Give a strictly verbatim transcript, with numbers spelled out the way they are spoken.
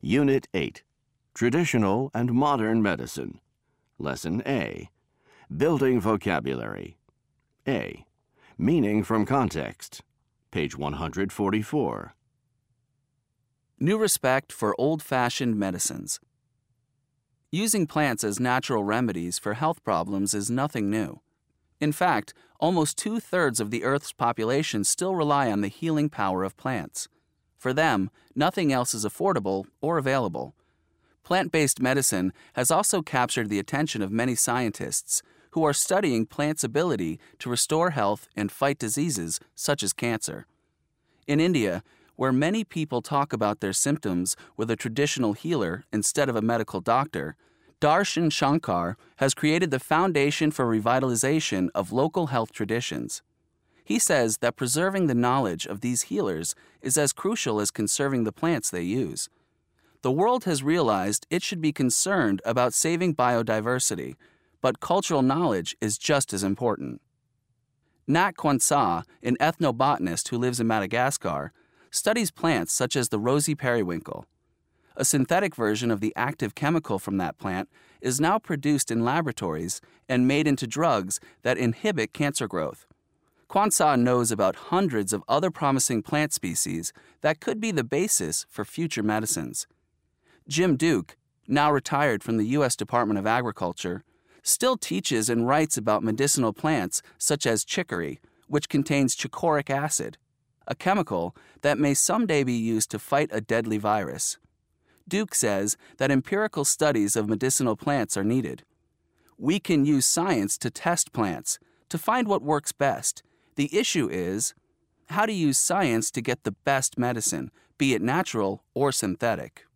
Unit eight, Traditional and Modern Medicine. Lesson A, Building Vocabulary. A, Meaning from Context. Page one hundred forty-four. New respect for old-fashioned medicines. Using plants as natural remedies for health problems is nothing new. In fact, almost two-thirds of the Earth's population still rely on the healing power of plants. For them, nothing else is affordable or available. Plant-based medicine has also captured the attention of many scientists who are studying plants' ability to restore health and fight diseases such as cancer. In India, where many people talk about their symptoms with a traditional healer instead of a medical doctor, Darshan Shankar has created the Foundation for Revitalization of Local Health Traditions. He says that preserving the knowledge of these healers is as crucial as conserving the plants they use. The world has realized it should be concerned about saving biodiversity, but cultural knowledge is just as important. Nat Kwanzaa, an ethnobotanist who lives in Madagascar, studies plants such as the rosy periwinkle. A synthetic version of the active chemical from that plant is now produced in laboratories and made into drugs that inhibit cancer growth. Kwanzaa knows about hundreds of other promising plant species that could be the basis for future medicines. Jim Duke, now retired from the U S Department of Agriculture, still teaches and writes about medicinal plants such as chicory, which contains chicoraic acid, a chemical that may someday be used to fight a deadly virus. Duke says that empirical studies of medicinal plants are needed. We can use science to test plants, to find what works best. The issue is how to use science to get the best medicine, be it natural or synthetic.